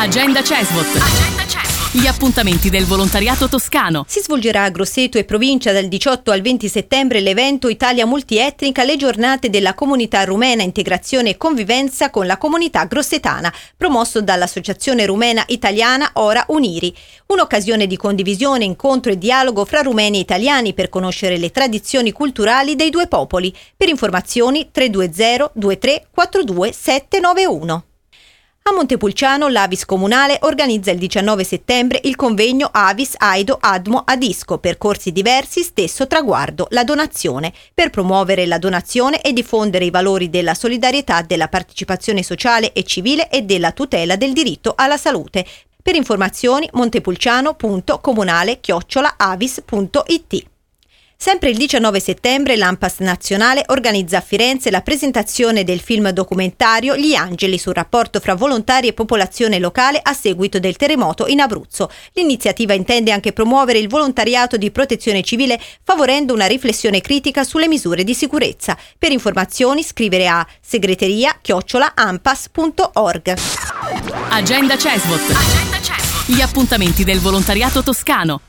Agenda CESVOT. Gli appuntamenti del volontariato toscano. Si svolgerà a Grosseto e provincia dal 18 al 20 settembre l'evento Italia Multietnica, le giornate della comunità rumena, integrazione e convivenza con la comunità grossetana, promosso dall'Associazione Rumena Italiana Ora Uniri. Un'occasione di condivisione, incontro e dialogo fra rumeni e italiani per conoscere le tradizioni culturali dei due popoli. Per informazioni 320 23 42 791. A Montepulciano l'Avis Comunale organizza il 19 settembre il convegno Avis Aido Admo Adisco, percorsi diversi, stesso traguardo, la donazione, per promuovere la donazione e diffondere i valori della solidarietà, della partecipazione sociale e civile e della tutela del diritto alla salute. Per informazioni montepulciano.comunale@avis.it. Sempre il 19 settembre l'ANPAS Nazionale organizza a Firenze la presentazione del film documentario Gli Angeli sul rapporto fra volontari e popolazione locale a seguito del terremoto in Abruzzo. L'iniziativa intende anche promuovere il volontariato di protezione civile favorendo una riflessione critica sulle misure di sicurezza. Per informazioni scrivere a segreteria@ampas.org. Agenda CESVOT. Gli appuntamenti del volontariato toscano.